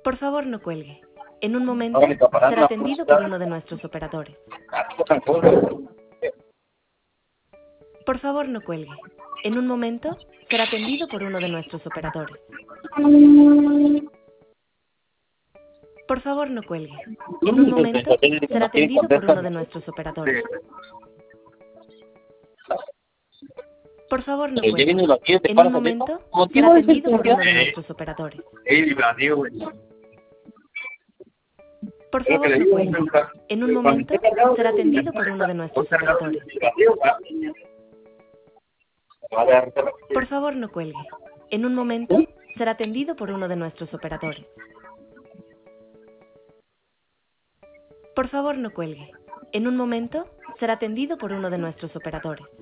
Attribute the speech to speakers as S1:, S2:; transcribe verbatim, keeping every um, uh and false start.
S1: Por favor, no cuelgue. En un momento será atendido por uno de nuestros operadores. Por favor, no cuelgue. En un momento será atendido por uno de nuestros operadores. Por favor, no cuelgue. En un momento será atendido por uno de nuestros operadores. Por favor, no cuelgue. En un momento será atendido por uno de nuestros operadores. Por favor, no cuelgue. En un momento será atendido por uno de nuestros operadores. Por favor, no cuelgue. En un momento será atendido por uno de nuestros operadores. Por favor, no cuelgue. En un momento será atendido por uno de nuestros operadores.